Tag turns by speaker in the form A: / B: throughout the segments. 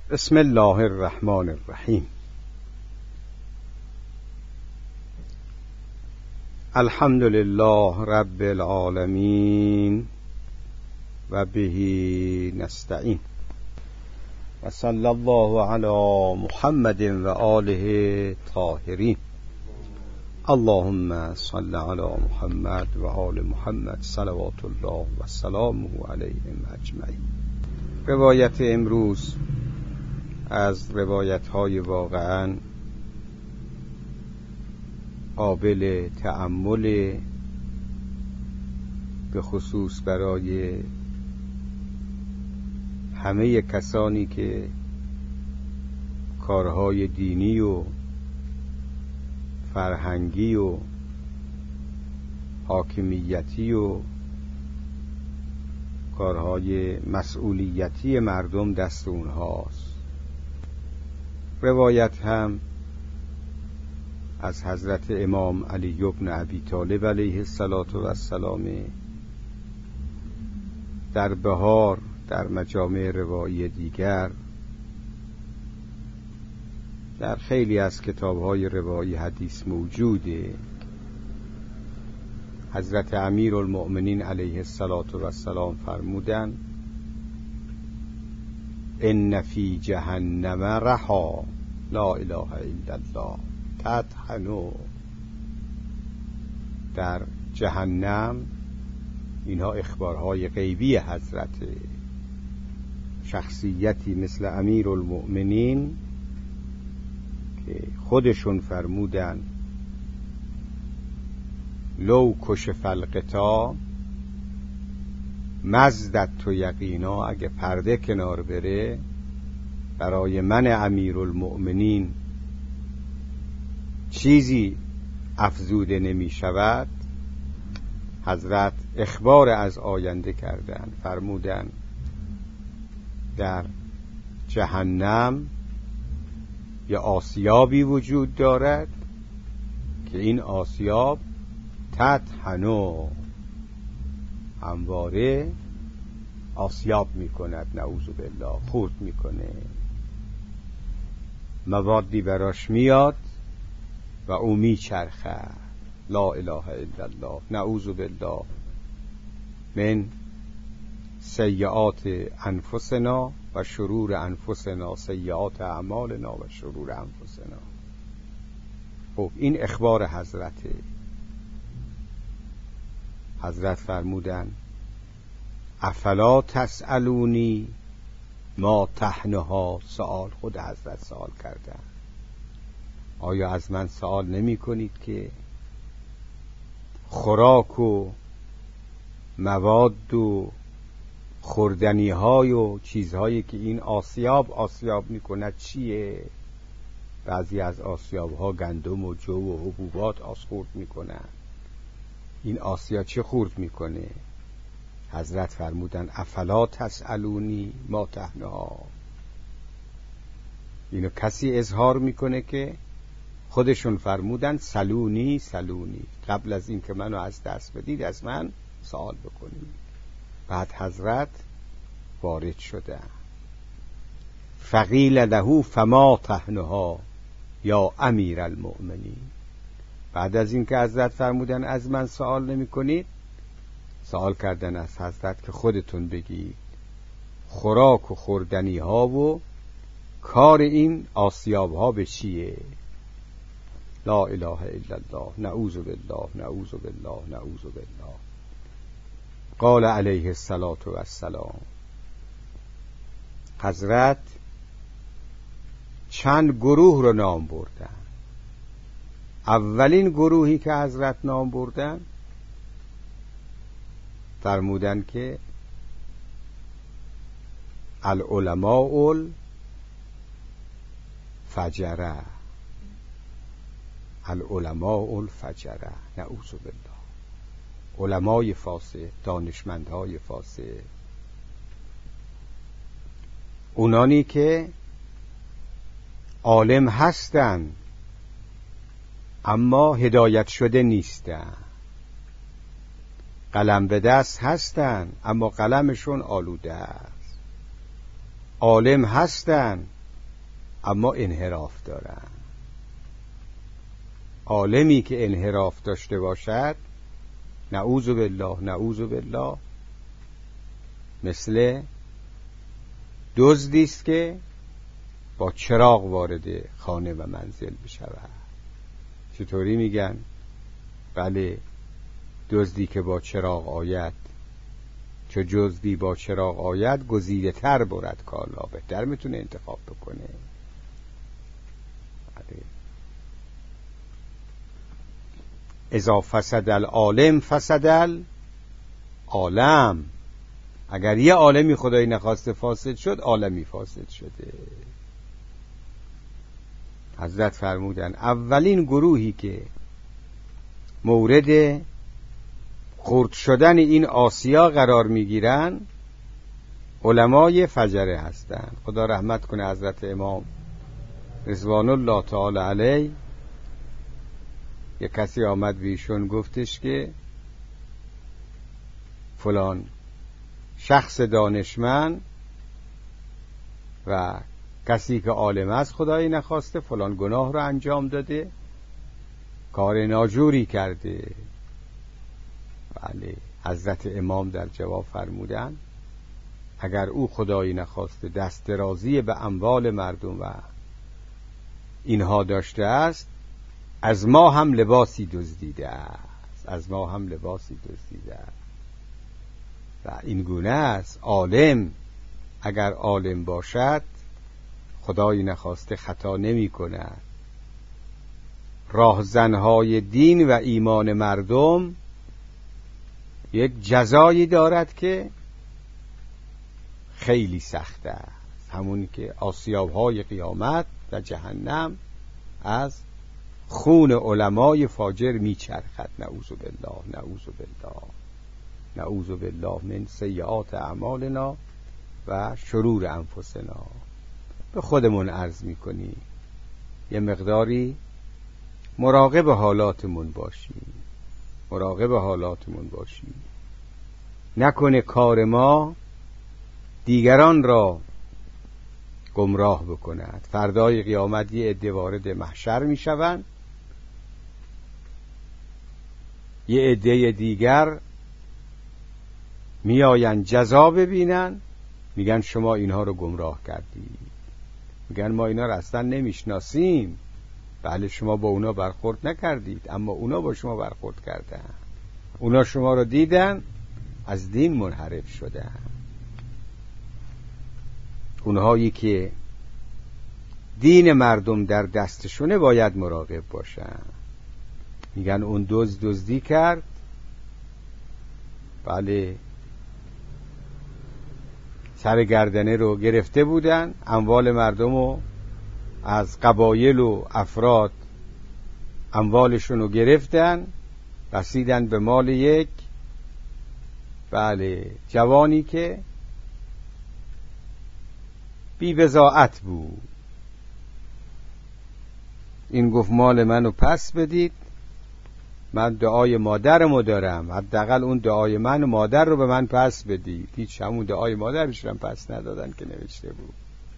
A: بسم الله الرحمن الرحیم. الحمد لله رب العالمین و به نستعین و صلی الله علی محمد و آله طاهرین. اللهم صل علی محمد و آل محمد صلوات الله و سلامه علیهم اجمعین. روایت امروز از روایت‌های واقعاً قابل تأمل، به خصوص برای همه کسانی که کارهای دینی و فرهنگی و حاکمیتی و کارهای مسئولیتی مردم دست اونهاست. روایت هم از حضرت امام علی بن ابی طالب علیه السلام در بهار در مجامع روایی دیگر، در خیلی از کتاب‌های روایی حدیث موجوده. حضرت امیرالمؤمنین علیه السلام فرمودند: ان فی جهنم رحا لا اله الا الله تطحن. در جهنم، اینها اخبارهای غیبی حضرت، شخصیتی مثل امیرالمؤمنین که خودشون فرمودن لو کشف الغطا مزدت تو یقینا، اگه پرده کنار بره برای من امیرالمؤمنین چیزی افزوده نمی شود. حضرت اخبار از آینده کردن، فرمودن در جهنم یه آسیابی وجود دارد که این آسیاب تطحنو، همواره آسیاب میکند، نعوذ بالله، خورد میکنه، موادی براش میاد و او میچرخه. لا اله الا الله، نعوذ بالله من سیئات انفسنا و شرور انفسنا، سیئات اعمالنا و شرور انفسنا. خب این اخبار حضرته. حضرت فرمودن افلا تسألونی ما تحنها. سوال، خود حضرت سوال کردن، آیا از من سوال نمی کنید که خوراک و مواد و خوردنی های و چیزهایی که این آسیاب می کند چیه؟ بعضی از آسیاب ها گندم و جو و حبوبات خورد می کنند. این آسیا چه خورد می کنه؟ حضرت فرمودن افلا تسألونی ما تحنها. اینو کسی اظهار میکنه که خودشون فرمودن سلونی، قبل از این که منو از دست بدید از من سوال بکنید. بعد حضرت وارد شدن، فقیل له فما تحنها یا امیر المؤمنین. بعد از این که حضرت فرمودن از من سوال نمی کنید، سوال کردن از حضرت که خودتون بگید خوراک و خوردنی ها و کار این آسیاب ها به چیه؟ لا اله الا الله، نعوذ بالله، نعوذ بالله، نعوذ بالله. قال علیه السلام، حضرت چند گروه رو نام بردن. اولین گروهی که حضرت نام بردن فرمودن که العلماء الفجره، العلماء الفجره، نعوذ بالله. علمای فاسد، دانشمندهای فاسد، اونانی که عالم هستن اما هدایت شده نیستن، قلم به دست هستن اما قلمشون آلوده است، عالم هستن اما انحراف دارن. عالمی که انحراف داشته باشد، نعوذ بالله نعوذ بالله، مثل دزدی است که با چراغ وارد خانه و منزل بشود. چطوری میگن؟ بله، دزدی که با چراغ آید، چو دزدی با چراغ آید، گزیده تر برد کالا، بهتر میتونه انتخاب بکنه. بله. اذا فسد العالم فسد العالم. اگر یه عالمی خدایی نخواسته فاسد شد، عالمی فاسد شده. حضرت فرمودن اولین گروهی که مورد خرد شدن این آسیا قرار میگیرن علمای فجره هستن. خدا رحمت کنه حضرت امام رضوان الله تعالی علیه. یک کسی آمد بیشون گفتش که فلان شخص دانشمند و کسی که عالم است خدایی نخواسته فلان گناه رو انجام داده، کار ناجوری کرده. بله، حضرت امام در جواب فرمودن اگر او خدایی نخواسته دست درازی به اموال مردم و اینها داشته است، از ما هم لباسی دزدیده است، از ما هم لباسی دزدیده است. و این گونه است. عالم اگر عالم باشد خدایی نخواسته خطا نمی کند. راهزنهای دین و ایمان مردم یک جزایی دارد که خیلی سخت است، همون که آسیاب‌های قیامت و جهنم از خون علمای فاجر میچرخد. نعوذ بالله نعوذ بالله نعوذ بالله من سیئات اعمالنا و شرور انفسنا. به خودمون عرض میکنی یه مقداری مراقب حالاتمون باشیم، مراقب حالاتمون باشیم. نکنه کار ما دیگران را گمراه بکند. فردای قیامت یه عده وارد محشر میشوند، یه عده دیگر میآیند جزا ببینن، میگن شما اینها رو گمراه کردید. میگن ما اینا رو اصلا نمیشناسیم. بله، شما با اونا برخورد نکردید، اما اونا با شما برخورد کردن. اونا شما رو دیدن، از دین منحرف شدن. اونهایی که دین مردم در دستشونه باید مراقب باشن. میگن اون دزدی کرد. بله، سر گردنه رو گرفته بودن، اموال مردم رو از قبایل و افراد اموالشون رو گرفتن، رسیدن به مال یک بله جوانی که بی بضاعت بود. این گفت مال منو پس بدید، من دعای مادرمو دارم، حداقل اون دعای من و مادر رو به من پس بدید. هیچ، همون دعای مادرش رو پس ندادن که نوشته بود.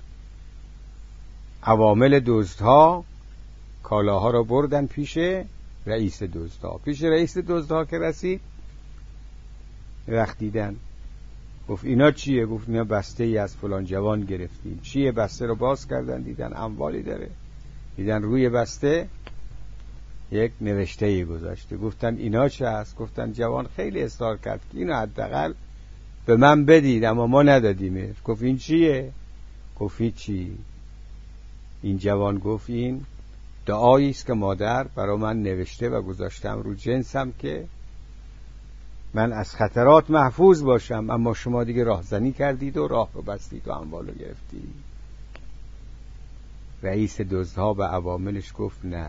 A: عوامل دزدها کالاها رو بردن پیش رئیس دزدها. پیش رئیس دزدها که رسید، رخت دیدن، گفت اینا چیه؟ گفت اینا بسته ای از فلان جوان گرفتیم. چیه؟ بسته رو باز کردن، دیدن اموالی داره. دیدن روی بسته یک نوشته ای گذاشته. گفتن اینا چه است؟ گفتن جوان خیلی اصرار کرد که اینو حداقل به من بدید، اما ما ندادیمش. گفت این چیه؟ گفت هیچی. این جوان گفت این دعایی است که مادر برای من نوشته و گذاشتم رو جنسم که من از خطرات محفوظ باشم، اما شما دیگه راهزنی کردید و راه رو بستید و اموال رو گرفتید. رئیس دزدها به عواملش گفت نه،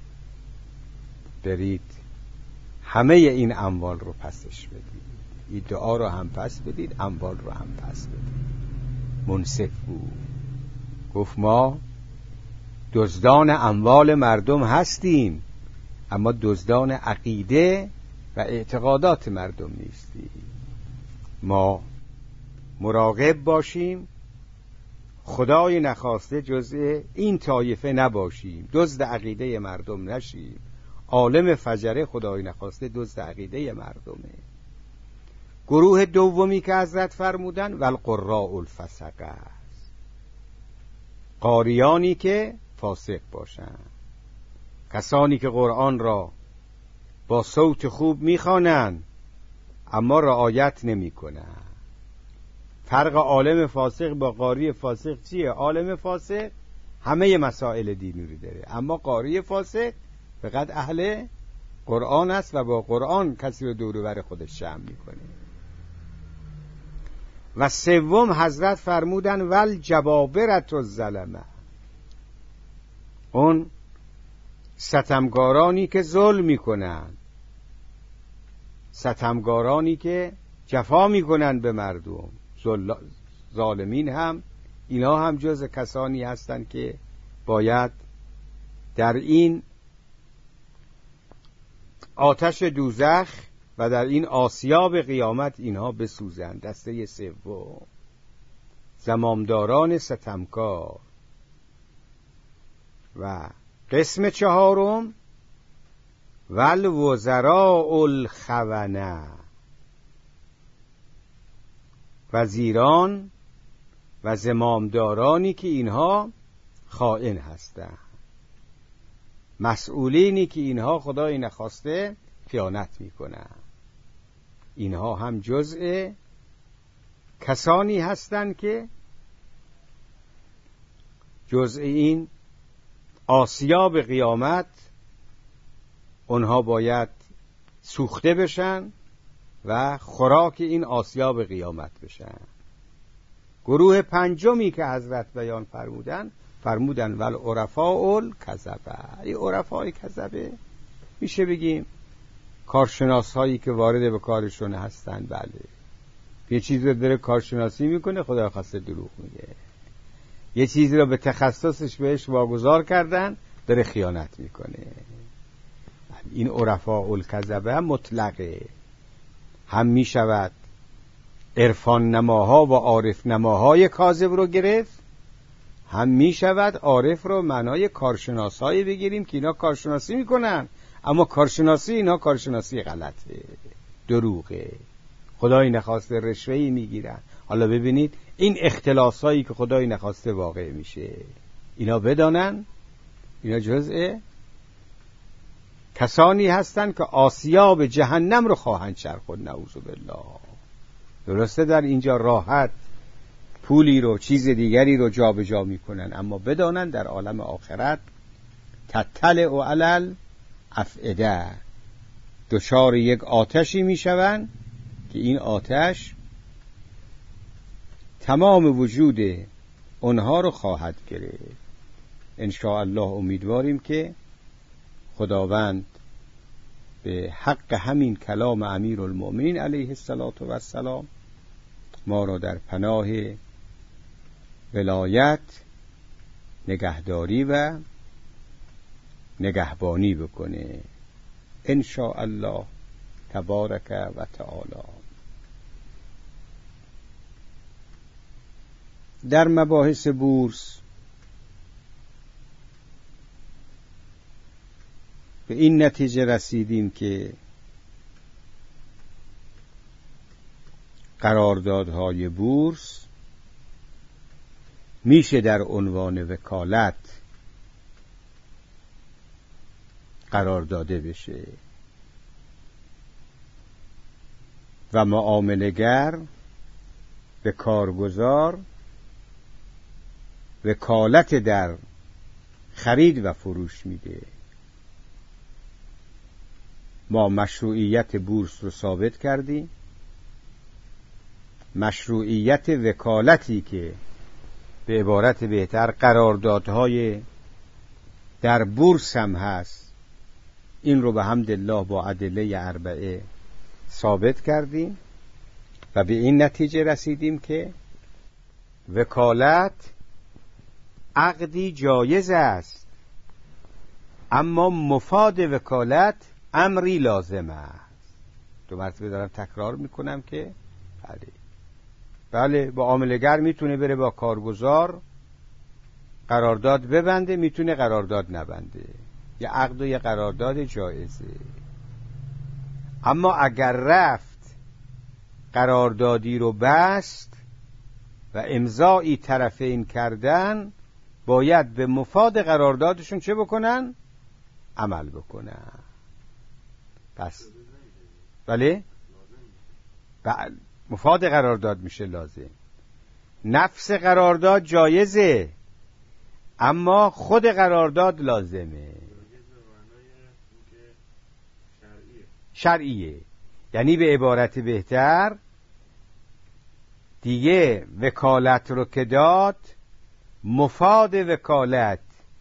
A: برید همه این اموال رو پسش بدید، این دعا رو هم پس بدید، اموال رو هم پس بدید. منصف بود. گفت ما دزدان اموال مردم هستیم، اما دزدان عقیده و اعتقادات مردم نیستیم. ما مراقب باشیم، خدای نخواسته جزء این طایفه نباشیم، دزد عقیده مردم نشیم. عالم فجره خدای نخواسته دزد عقیده مردمه. گروه دومی که حضرت فرمودن والقراء الفسقه است، قاریانی که فاسق باشند، کسانی که قرآن را با صوت خوب میخوانند اما رعایت نمیکنند. فرق عالم فاسق با قاری فاسق چیه؟ عالم فاسق همه مسائل دینی رو داره، اما قاری فاسق فقط اهل قرآن است و با قرآن کسی رو دور و بر خودش جمع میکنه. و سوم حضرت فرمودن والجبابرة الظلمه، اون ستمگارانی که ظلم میکنن، ستمگارانی که جفا میکنن به مردم، ظالمین هم اینا هم جز کسانی هستند که باید در این آتش دوزخ و در این آسیاب قیامت اینها بسوزند. دسته سوم زمامداران ستمکار. و قسم چهارم والوزراء الخونه، وزیران و زمامدارانی که اینها خائن هستند، مسئولینی که اینها خدای نخواسته خیانت میکنند. اینها هم جزء کسانی هستند که جزء این آسیاب قیامت اونها باید سوخته بشن و خوراک این آسیاب قیامت بشن. گروه پنجمی که حضرت بیان فرمودن والعرفاء الکذبه. این عرفای کذبه میشه بگیم کارشناس هایی که وارد به کارشون هستن. بله، یه چیزی رو داره کارشناسی میکنه، خدا خواسته دروغ میگه. یه چیزی رو به تخصصش بهش واگذار کردن، داره خیانت میکنه. این عرفاء الکذبه هم مطلقه، هم میشود عرفان نماها و عارف نماهای کاذب رو گرفت، هم میشود عارف رو معنای کارشناسایی بگیریم که اینا کارشناسی میکنن، اما کارشناسی اینا کارشناسی غلطه، دروغه، خدای نخواسته رشوه‌ای میگیرن. حالا ببینید این اختلاسایی که خدای نخواسته واقع میشه، اینا بدانن اینا جزء کسانی هستن که آسیاب جهنم رو خواهند چرخوند، نعوذ بالله. درسته در اینجا راحت پولی رو چیز دیگری رو جابجا میکنن، اما بدانن در عالم آخرت تطلع علی الافئده، دچار یک آتشی میشوند که این آتش تمام وجود اونها رو خواهد گرفت. ان شاء الله امیدواریم که خداوند به حق همین کلام امیرالمؤمنین علیه السلام ما را در پناه ولایت، نگهداری و نگهبانی بکنه ان شاء الله تبارک و تعالی. در مباحث بورس به این نتیجه رسیدیم که قراردادهای بورس میشه در عنوان وکالت قرار داده بشه و معامله‌گر به کارگزار وکالت در خرید و فروش میده. ما مشروعیت بورس رو ثابت کردیم، مشروعیت وکالتی که به عبارت بهتر قراردادهای در بورس هم هست، این رو به حمدالله با ادله اربعه ثابت کردیم و به این نتیجه رسیدیم که وکالت عقدی جایز است، اما مفاد وکالت امری لازم است. دو مرتبه دارم تکرار میکنم که بله با عامله‌گر میتونه بره با کارگزار قرارداد ببنده، میتونه قرارداد نبنده. یه عقد و یه قرارداد جایزه. اما اگر رفت قراردادی رو بست و امضایی طرفین کردن، باید به مفاد قراردادشون چه بکنن؟ عمل بکنن. پس بله؟ مفاد قرارداد میشه لازم. نفس قرارداد جایزه، اما خود قرارداد لازمه، شرعیه. یعنی به عبارت بهتر دیگه وکالت رو که داد، مفاد وکالت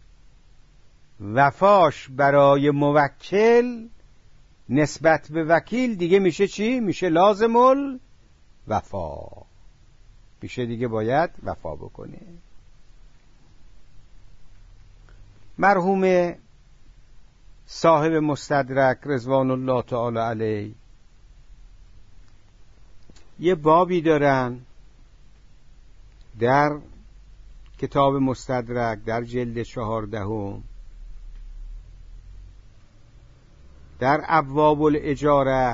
A: وفاش برای موکل نسبت به وکیل دیگه میشه چی؟ میشه لازم الوفا، میشه دیگه باید وفا بکنه. مرحوم صاحب مستدرک رضوان الله تعالی علیه یه بابی دارن در کتاب مستدرک در جلد 14 در ابواب الاجاره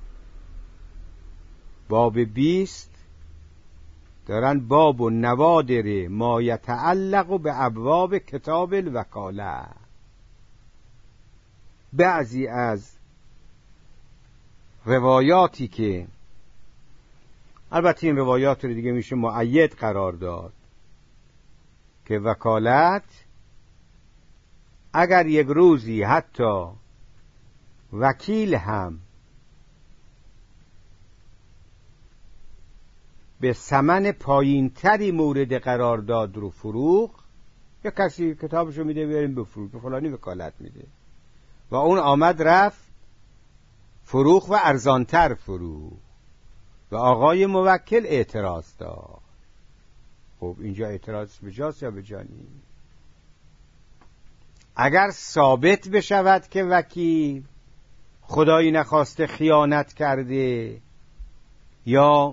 A: باب 20 دارن باب و نوادر ما یتعلق به ابواب کتاب الوکاله. بعضی از روایاتی که البته این روایات رو دیگه میشه مؤید قرار داد که وکالت اگر یک روزی حتی وکیل هم به ثمن پایین تری مورد قرارداد رو فروخت، یا کسی کتابشو میده بیاریم بفروش، به فلانی وکالت میده و اون آمد رفت فروخت و ارزانتر فروخت و آقای موکل اعتراض داد. خب اینجا اعتراض به جاست یا به جا نیست؟ اگر ثابت بشود که وکیل خدایی نخواسته خیانت کرده یا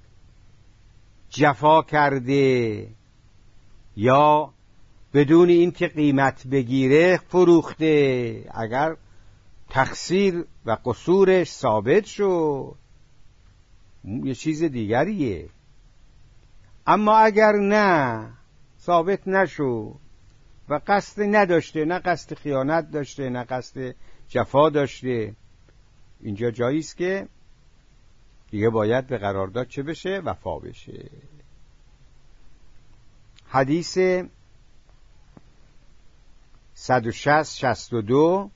A: جفا کرده یا بدون این که قیمت بگیره فروخته، اگر تقصیر و قصورش ثابت شد یه چیز دیگریه. اما اگر نه ثابت نشد و قصد نداشته، نه قصد خیانت داشته نه قصد جفا داشته، اینجا جاییست که دیگه باید به قرارداد چه بشه؟ وفا بشه. حدیث 162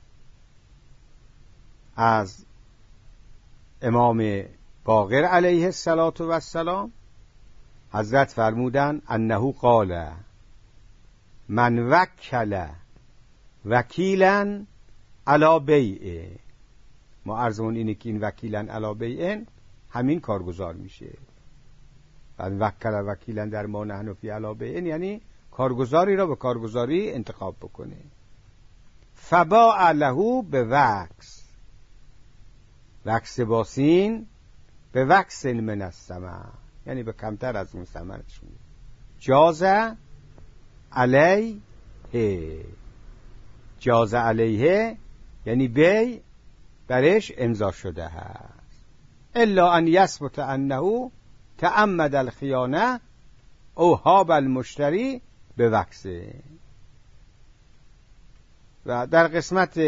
A: از امام باقر علیه السلام حضرت فرمودن انه قال من وکل وکیلا علی بیع. ما عرضمون اینه که این وکیلا علی بیع همین کارگزار میشه. من وکل وکیلا در ما نحن فی علی بیع یعنی کارگزاری را به کارگزاری انتخاب بکنه. فباع له به وکس باسین به وکس من الثمن، یعنی به کمتر از اون ثمنش میده. جاز علیه یعنی بی برش امضا شده هست. الا ان یثبت انه تعمد الخیانه او هاب المشتری به وکسه. و در قسمت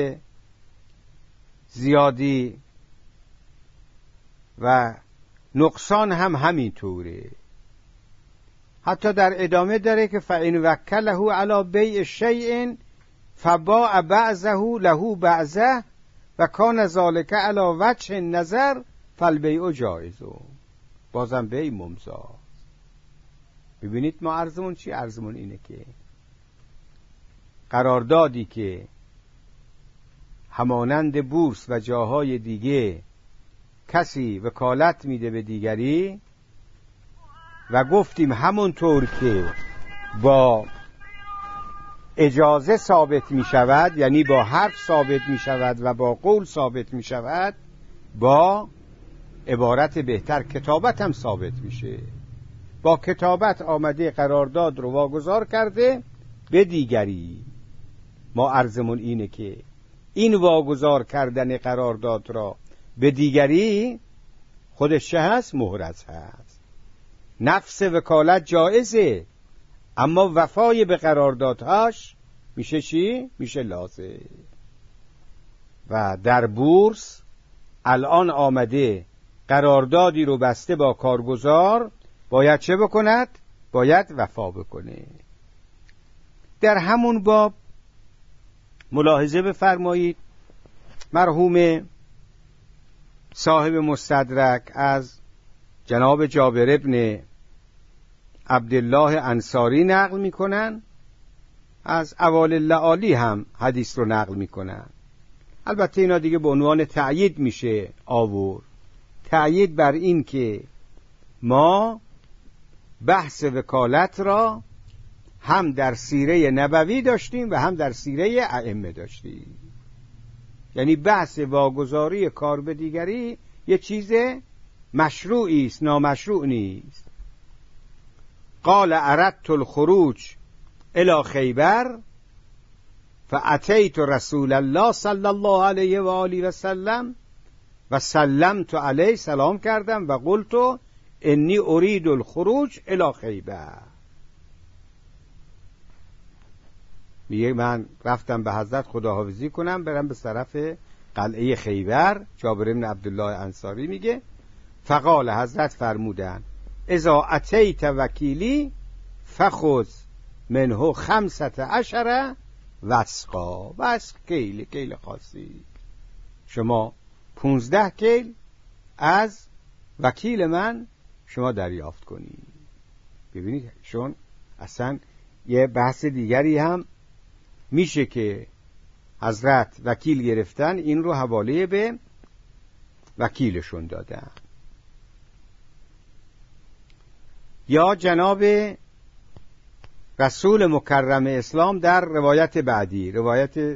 A: زیادی و نقصان هم همین طوره. حتی در ادامه داره که فَإِنْ وَكَّلَهُ عَلَى بَيْعِ شَيْءٍ فَبَاعَ بَعْضَهُ لَهُ بَعْضَهُ وَكَانَ ذَلِكَ عَلَى وَجْهِ النَّظَرِ فَالْبَيْعُ جَائِزٌ. بازم بیع ممضا. ببینید ما عرضمون چی؟ عرضمون اینه که قراردادی که همانند بورس و جاهای دیگه کسی وکالت میده به دیگری و گفتیم همونطور که با اجازه ثابت می شود، یعنی با حرف ثابت می شود و با قول ثابت می شود، با عبارت بهتر کتابت هم ثابت میشه. با کتابت آمده قرارداد رو واگذار کرده به دیگری. ما عرضمون اینه که این واگذار کردن قرارداد را به دیگری خودش چه هست؟ محرز هست. نفس وکالت جایزه، اما وفای به قراردادهاش میشه چی؟ میشه لازم. و در بورس الان آمده قراردادی رو بسته با کارگزار، باید چه بکند؟ باید وفا بکنه. در همون باب ملاحظه بفرمایید مرحوم صاحب مستدرک از جناب جابر ابن عبدالله انصاری نقل میکنن، از اوال اللعالی هم حدیث رو نقل میکنن. البته اینا دیگه به عنوان تأیید میشه آورد، تأیید بر این که ما بحث وکالت را هم در سیره نبوی داشتیم و هم در سیره ائمه داشتیم. یعنی بحث واگذاری کار به دیگری یه چیز مشروعی است، نامشروع نیست. قال اردت الخروج الی خیبر فاتیت رسول الله صلی الله علیه و آله و سلم و سلمت علیه، سلام کردم و قلت انی ارید الخروج الی خیبر. میگه من رفتم به حضرت خداحافظی کنم برم به طرف قلعه خیبر. جابر بن عبدالله انصاری میگه فقال، حضرت فرمودن اذا اتیت وکیلی فخذ منه 15 وسقا. وسق کیل خاصی، شما 15 کیل از وکیل من شما دریافت کنید. ببینید شون اصلا یه بحث دیگری هم میشه که حضرت وکیل گرفتن، این رو حواله به وکیلشون دادن. یا جناب رسول مکرم اسلام در روایت بعدی، روایت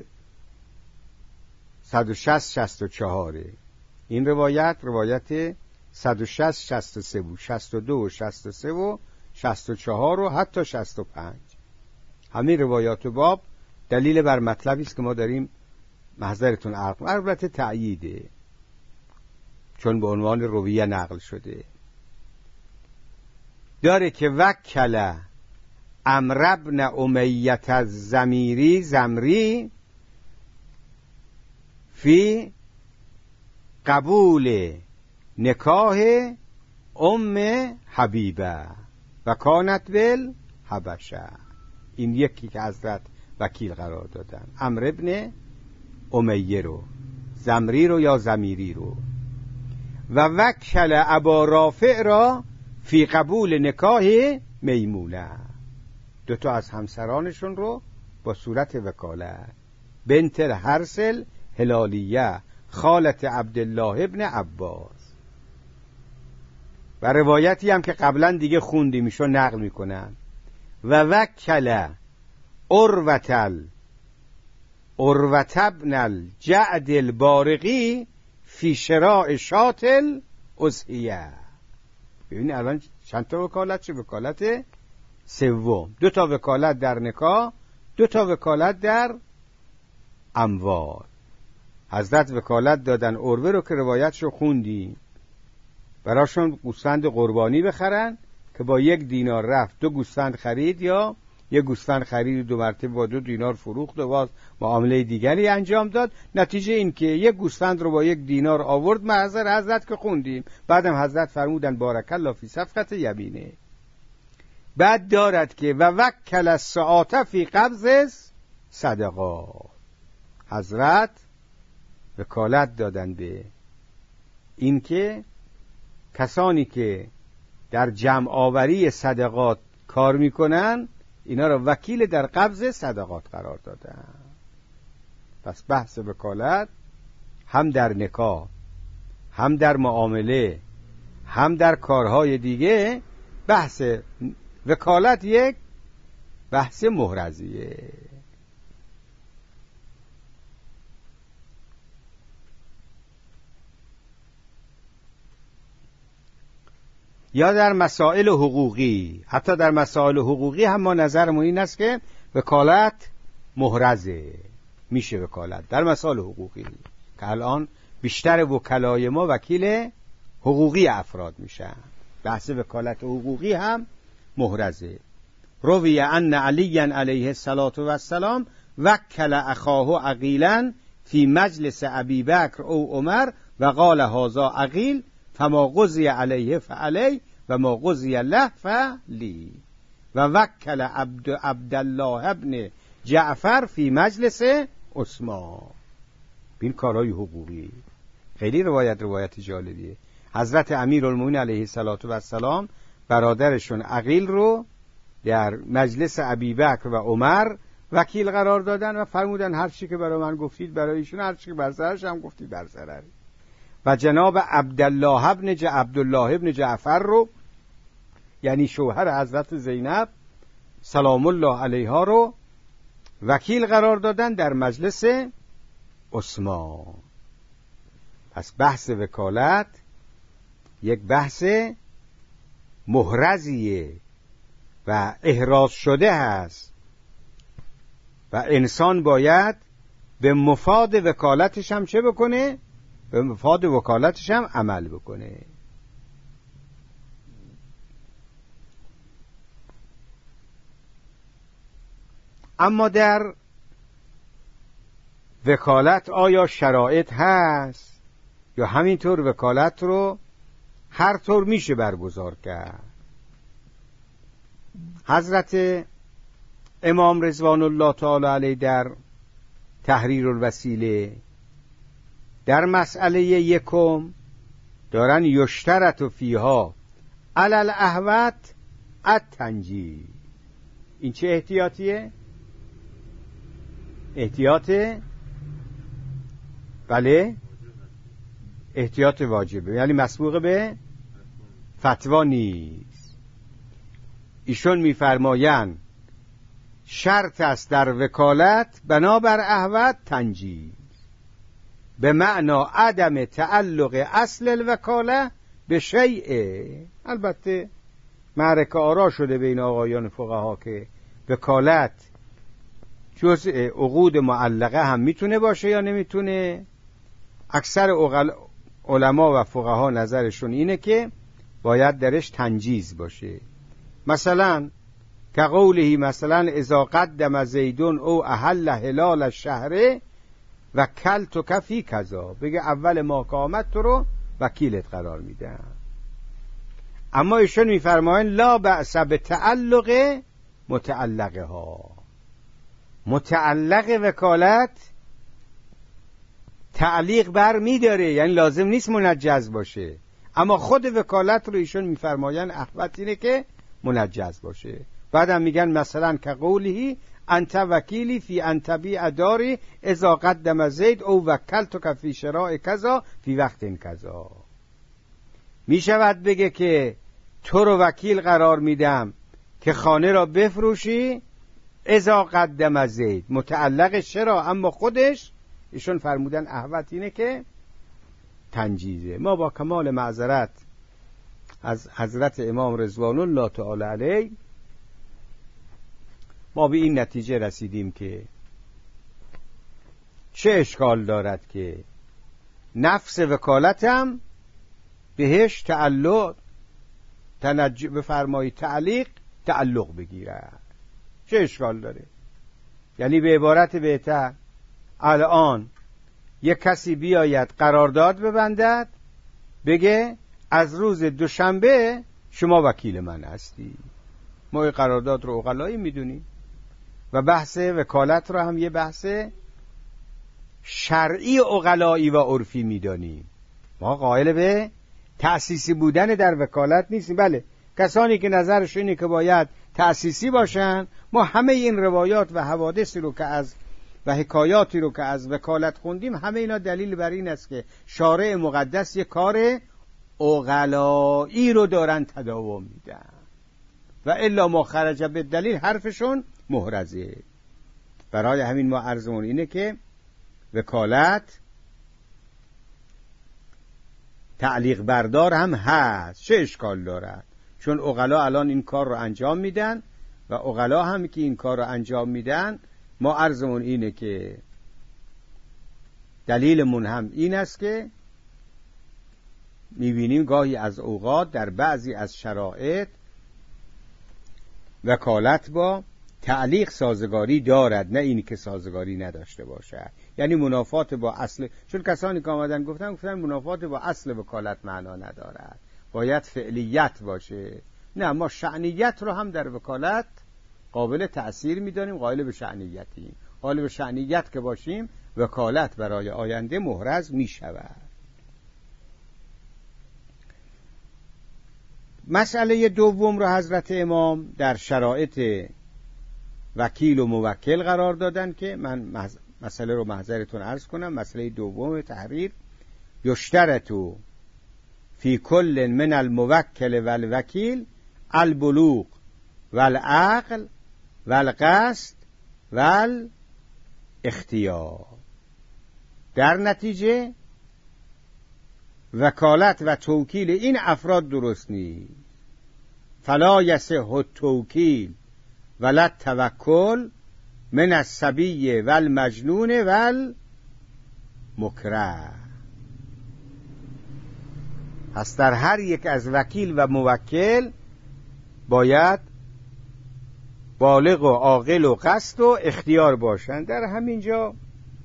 A: 160-64، این روایت 160-63 بود، 62 و 63 و 64 و حتی 65. همین روایات باب دلیل بر مطلبی است که ما داریم محضرتون عرض کنیم. البته تأییده چون به عنوان رویه نقل شده. داره که وکل عمرو بن امیة الزمری فی قبول نکاح ام حبیبه و کانت بالحبشه. این یکی که حضرت وکیل قرار دادن، عمرو بن امیه رو، زمری رو یا زمیری رو. و وکل ابا رافع را فی قبول نکاح میمونه، دوتا از همسرانشون رو با صورت وکالت، بنت الحرسل هلالیه خالت عبدالله ابن عباس. و روایتی هم که قبلا دیگه خوندیم ایشو نقل میکنن و وکل عروة ابن الجعد البارقی فی شراء شاتل اضحیه. ببینید الان چند تا وکالت؟ چه وکالت سوم، 2 تا وکالت در نکاح، 2 تا وکالت در اموال. حضرت وکالت دادن عروه رو که روایتشو خوندیم، براشون گوسفند قربانی بخرن که با 1 دینار رفت 2 گوسفند خرید، یا 1 گوسفند خرید 2 مرتبه با 2 دینار فروخت و باز معامله دیگری انجام داد. نتیجه این که 1 گوسفند رو با 1 دینار آورد محضر حضرت که خوندیم. بعدم حضرت فرمودن بارک الله فی صفقت یمینه. بعد دارد که و وکل الساعة فی قبض صدقات، حضرت وکالت دادن به این که کسانی که در جمع آوری صدقات کار میکنن اینا را وکیل در قبض صدقات قرار دادن. پس بحث وکالت هم در نکاح، هم در معامله، هم در کارهای دیگه، بحث وکالت یک بحث محرزیه. یا در مسائل حقوقی، حتی در مسائل حقوقی هم ما نظرمون این است که وکالت محرزه، میشه وکالت در مسائل حقوقی که الان بیشتر وکلای ما وکیل حقوقی افراد میشن. بحث وکالت حقوقی هم محرزه. روی ان علی علیه السلام وکل اخاه عقیلا فی مجلس ابی بکر او عمر و قال هذا عقیل فما قضی علیه فعلی و ما قضی له فلی و وکل عبدالله ابن جعفر فی مجلس عثمان. این کارهای حقوقی خیلی روایت جالبیه. حضرت امیرالمومنین علیه السلام برادرشون عقیل رو در مجلس ابی بکر و عمر وکیل قرار دادن و فرمودن هر چی که برای من گفتید برای ایشون، هر چی که بر سرش هم گفتید بر سرش. و جناب عبدالله ابن جعفر رو، یعنی شوهر حضرت زینب سلام الله علیها رو وکیل قرار دادن در مجلس عثمان. پس بحث وکالت یک بحث محرزیه و احراز شده هست و انسان باید به مفاد وکالتش هم چه بکنه؟ به مفاد وکالتش هم عمل بکنه. اما در وکالت آیا شرایط هست یا همینطور وکالت رو هر طور میشه برگزار کرد؟ حضرت امام رضوان الله تعالی علیه در تحریر الوسیله در مسئله یکم دارن یشترط فیها علی الاحوط التنجیز. این چه احتیاطیه؟ احتیاط بله احتیاط واجبه، یعنی مسبوق به فتوا نیست. ایشون میفرمایند شرط است در وکالت بنابر احوط تنجیز به معنا عدم تعلق اصل الوکاله به شیء. البته معرکه آرا شده بین آقایان فقها که وکالت جزء عقود معلقه هم میتونه باشه یا نمیتونه. اکثر علما و فقها نظرشون اینه که باید درش تنجیز باشه. مثلا که قوله مثلا اذا قدم زیدون او احل هلال الشهر وکلتک فی کذا، بگه اول ماه که آمد تو رو وکیلت قرار میدم. اما ایشون میفرماین لا بأس بتعلق متعلقه ها. متعلق وکالت تعلیق بر میداره، یعنی لازم نیست منجز باشه، اما خود وکالت رو ایشون میفرماین احوط اینه که منجز باشه. بعدم میگن مثلا که قوله انت وکیلی فی انتبیع داری اذا قدم زید او وکلتک فی شراء کذا فی وقت کذا. میشود بگه که تو رو وکیل قرار میدم که خانه را بفروشی اذا قدم زید، متعلق چرا، اما خودش ایشون فرمودن احوط اینه که تنجیزه. ما با کمال معذرت از حضرت امام رضوان الله تعالی علیه ما به این نتیجه رسیدیم که چه اشکال دارد که نفس وکالتم بهش تعلق بفرمایی تعلق بگیره. چه اشکال داره؟ یعنی به عبارت بهتر الان یک کسی بیاید قرارداد ببندد بگه از روز دوشنبه شما وکیل من هستی. ما قرارداد رو عقلایی میدونیم و بحث وکالت رو هم یه بحث شرعی عقلایی و عرفی میدانیم. ما قائل به تأسیسی بودن در وکالت نیستیم. بله کسانی که نظرش اینه که باید تأسیسی باشن، ما همه این روایات و حوادثی رو که از و حکایاتی رو که از وکالت خوندیم همه اینا دلیل بر این است که شارع مقدس یک کار عقلایی رو دارن تداوم میدن و الا ما خرج به دلیل حرفشون محرزه. برای همین ما عرضمون اینه که وکالت تعلیق بردار هم هست. چه اشکال دارد؟ چون عقلا الان این کار رو انجام میدن و عقلا هم که این کار رو انجام میدن، ما عرضمون اینه که دلیلمون هم این است که میبینیم گاهی از اوقات در بعضی از شرایط وکالت با تعلیق سازگاری دارد، نه اینی که سازگاری نداشته باشد. یعنی منافات با اصل، چون کسانی که آمدن گفتن منافات با اصل وکالت معنا ندارد، باید فعلیت باشه. نه، ما شأنیت رو هم در وکالت قابل تأثیر میدانیم، قائل به شأنیتیم. قائل به شأنیت که باشیم، وکالت برای آینده محرز می شود. مسئله دوم رو حضرت امام در شرایط وکیل و موکل قرار دادن که من مسئله رو محضرتون عرض کنم. مسئله دوم تحریر: یشترطو فی کل من الموکل و الوکیل البلوغ و العقل و القصد و الاختیار. در نتیجه وکالت و توکیل این افراد درست نیست. فلا یصح التوکیل ولا التوکل من الصبی و المجنون و المکره. پس در هر یک از وکیل و موکل باید بالغ و عاقل و قصد و اختیار باشند. در همینجا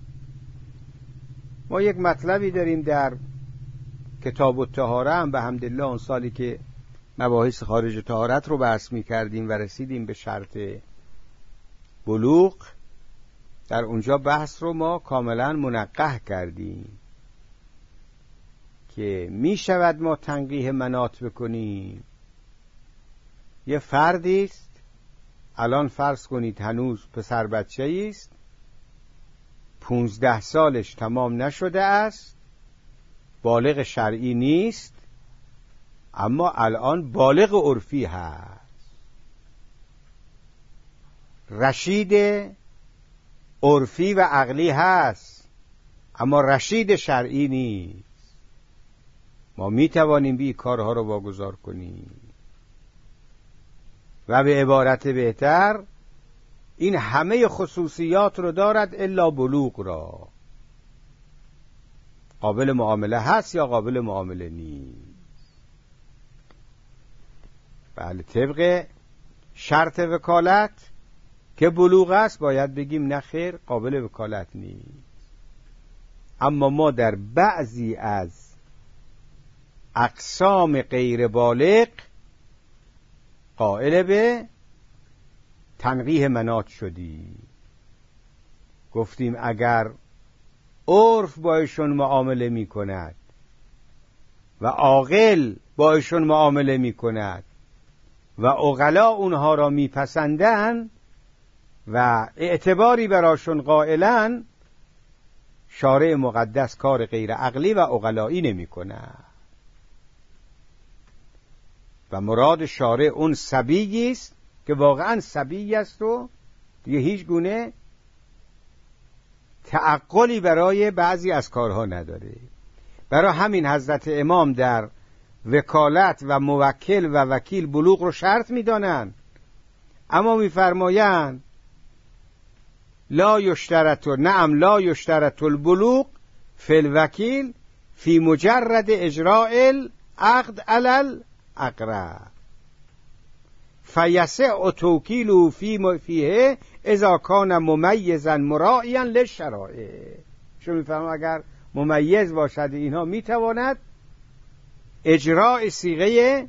A: ما یک مطلبی داریم در کتاب الطهاره، هم به حمدالله اون سالی که مباحث خارج طهارت رو بحث می کردیم و رسیدیم به شرط بلوغ، در اونجا بحث رو ما کاملا منقح کردیم که می شود ما تنقیح مناط بکنیم. یه فردی است، الان فرض کنید هنوز پسر بچه است، 15 سالش تمام نشده است، بالغ شرعی نیست، اما الان بالغ عرفی هست، رشید عرفی و عقلی هست، اما رشید شرعی نیست. ما می توانیم به این کارها رو واگذار کنیم و به عبارت بهتر این همه خصوصیات رو دارد الا بلوغ را. قابل معامله هست یا قابل معامله نیست. بله، طبق شرط وکالت که بلوغ است باید بگیم نه خیر، قابل وکالت نیست. اما ما در بعضی از اقسام غیر بالغ قائل به تنقیح مناط شدیم. گفتیم اگر عرف با ایشون معامله می کند و عاقل با ایشون معامله می کند و عقلا اونها را می پسندن و اعتباری براشون قائلن، شارع مقدس کار غیر عقلی و عقلایی نمی کند و مراد شارع اون صبی است که واقعا صبی است و دیگه هیچ گونه تعقلی برای بعضی از کارها نداره. برای همین حضرت امام در وکالت و موکل و وکیل بلوغ رو شرط میدانند، اما میفرمایند لا یشترط البلوغ فی الوکیل فی مجرد اجراء العقد علی الاقرب فیسع توکیل فیه اذا کان ممیزا مراعیا للشرائع. چون میفهمم اگر ممیز باشد اینها میتواند اجراء صیغه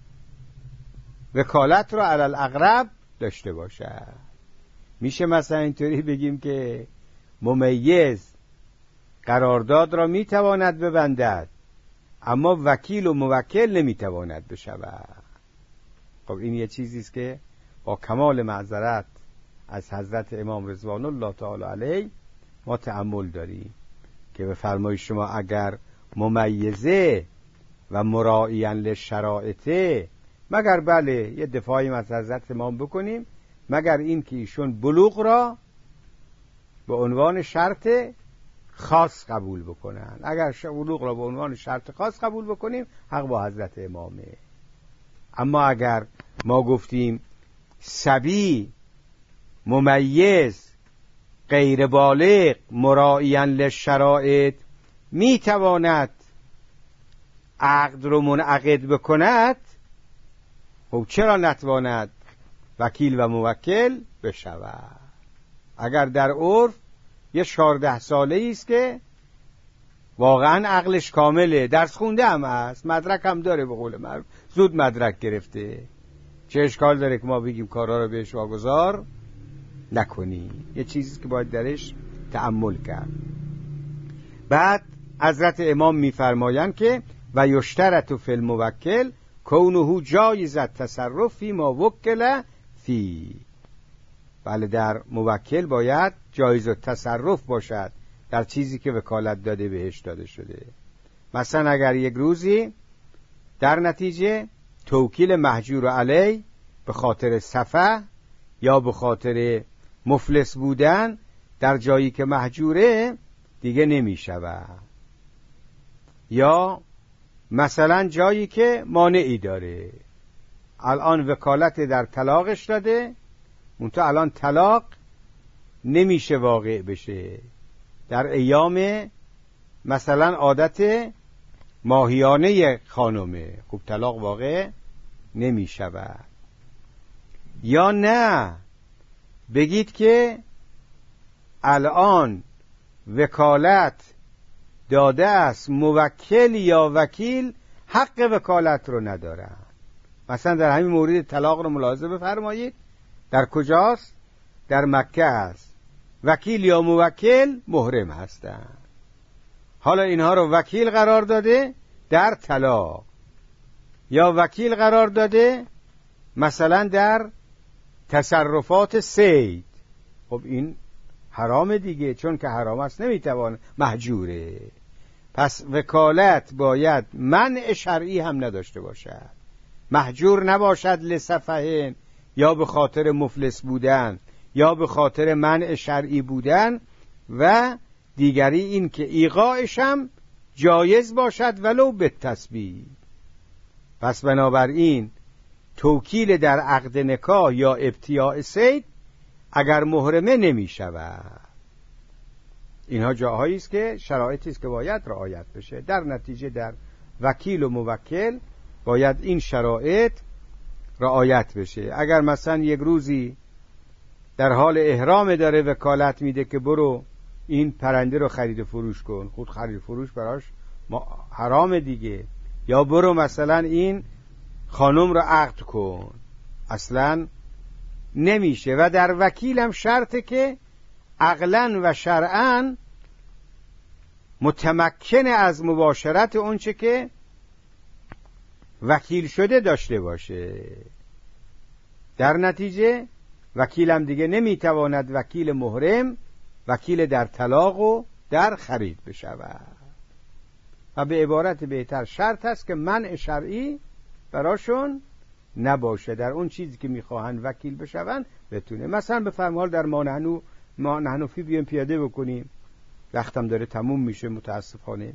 A: وکالت را علی الاقرب داشته باشد. میشه مثلا اینطوری بگیم که ممیز قرارداد را میتواند ببندد اما وکیل و موکل نمیتواند بشود. خب این یه چیزی است که با کمال معذرت از حضرت امام رضوان الله تعالی علیه ما تأمل داریم که به فرمایش شما اگر ممیزه و مراعیاً للشرائط، مگر بله یه دفاعی از حضرت امام بکنیم، مگر این که ایشون بلوغ را به عنوان شرط خاص قبول بکنن. اگر بلوغ را به عنوان شرط خاص قبول بکنیم حق با حضرت امامه. اما اگر ما گفتیم صبی، ممیز، غیر بالغ، مراعیاً للشرائط میتواند عقد رو منعقد بکند، خب چرا نتواند وکیل و موکل بشود؟ اگر در عرف یه 14 ساله است که واقعا عقلش کامله، درس خونده هم هست، مدرک هم داره، به قول معروف زود مدرک گرفته، چه اشکال داره که ما بگیم کارها رو بهش واگذار نکنی؟ یه چیزی که باید درش تأمل کرد. بعد حضرت امام میفرمایند که و یشترط فی الموکل کونه جایز التصرف فی ما وکل فی. بله، در موکل باید جایز التصرف باشد در چیزی که وکالت داده بهش داده شده. مثلا اگر یک روزی در نتیجه توکیل محجور علی به خاطر سفه یا به خاطر مفلس بودن در جایی که محجوره دیگه نمی شود، یا مثلا جایی که مانعی داره، الان وکالت در طلاقش داده، منتها الان طلاق نمیشه واقع بشه، در ایام مثلا عادت ماهیانه خانمه، خب طلاق واقع نمی شود. یا نه بگید که الان وکالت داده است، موکل یا وکیل حق وکالت رو ندارن. مثلا در همین مورد طلاق رو ملاحظه بفرمایید، در کجاست؟ در مکه است. وکیل یا موکل محرم هستند. حالا اینها رو وکیل قرار داده در طلاق، یا وکیل قرار داده مثلا در تصرفات صید، خب این حرام دیگه، چون که حرام است نمیتوان، محجوره. پس وکالت باید منع شرعی هم نداشته باشد، محجور نباشد لسفهن، یا به خاطر مفلس بودن یا به خاطر منع شرعی بودن، و دیگری این که ایقاعش هم جایز باشد ولو به تسبیح. پس بنابراین توکیل در عقد نکاح یا ابتیاع صید اگر محرمه نمی شود. اینها جاهایی است که شرایطی است که باید رعایت بشه. در نتیجه در وکیل و موکل باید این شرایط رعایت بشه. اگر مثلا یک روزی در حال احرام داره وکالت میده که برو این پرنده رو خرید فروش کن، خود خرید فروش براش حرام دیگه، یا برو مثلا این خانم رو عقد کن، اصلا نمیشه. و در وکیل هم شرطه که عقلاً و شرعاً متمکن از مباشرت اونچه که وکیل شده داشته باشه. در نتیجه وکیل هم دیگه نمیتواند وکیل محرم، وکیل در طلاق و در خرید بشود. و به عبارت بهتر شرط است که منع شرعی براشون نباشه، در اون چیزی که میخواهند وکیل بشوند بتونه. مثلا به فرمال در ما نحنفی بیایم پیاده بکنیم، وقتم داره تموم میشه متاسفانه.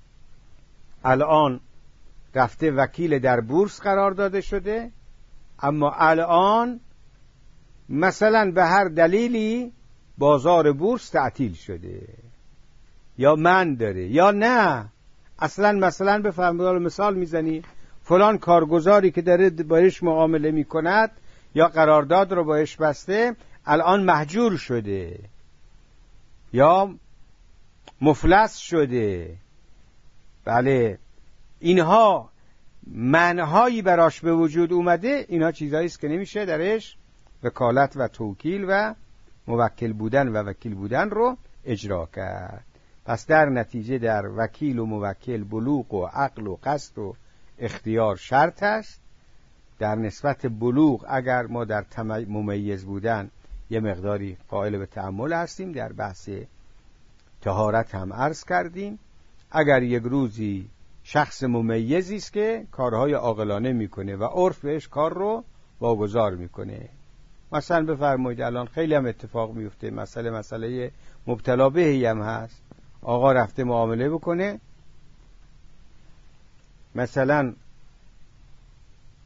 A: الان رفته وکیل در بورس قرار داده شده، اما الان مثلا به هر دلیلی بازار بورس تعطیل شده یا من داره، یا نه اصلا مثلا به فرمال مثال میزنی فلان کارگزاری که داره باش معامله میکند یا قرارداد رو باش بسته الان محجور شده یا مفلس شده. بله، اینها منهایی براش به وجود اومده، اینها چیزایی است که نمیشه درش وکالت و توکیل و موکل بودن و وکیل بودن رو اجرا کرد. پس در نتیجه در وکیل و موکل بلوغ و عقل و قصد و اختیار شرط است. در نسبت بلوغ اگر ما در ممیز بودن یه مقداری قائل به تأمل هستیم، در بحث طهارت هم عرض کردیم. اگر یک روزی شخص ممیزی است که کارهای عاقلانه میکنه و عرف بهش کار رو واگذار میکنه، مثلا بفرمایید الان خیلی هم اتفاق میفته، مسئله مبتلا بهی هم هست، آقا رفته معامله بکنه، مثلا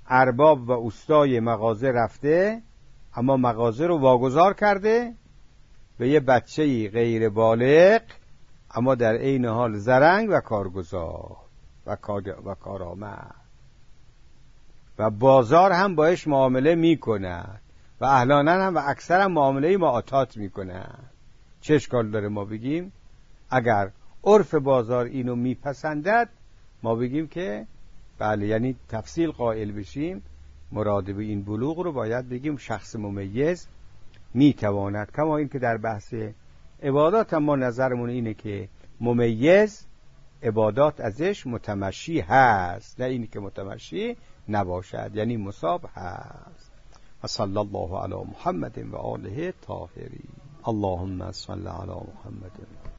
A: ارباب و اوستای مغازه رفته، اما مغازه رو واگذار کرده به یه بچه‌ای غیر بالغ اما در عین حال زرنگ و کارگزار و کارآمد، و بازار هم باش معامله میکند و احیانا هم و اکثر هم معامله معاطات میکند. چه اشکال داره ما بگیم اگر عرف بازار اینو میپسندد، ما بگیم که بله، یعنی تفصیل قائل بشیم. مراد به این بلوغ رو باید بگیم شخص ممیز میتواند، کما این که در بحث عبادات هم ما نظرمون اینه که ممیز عبادات ازش متمشی هست، نه اینی که متمشی نباشد، یعنی مصاب هست. و صلی الله علی محمد و آله طاهرین. اللهم صل علی محمد.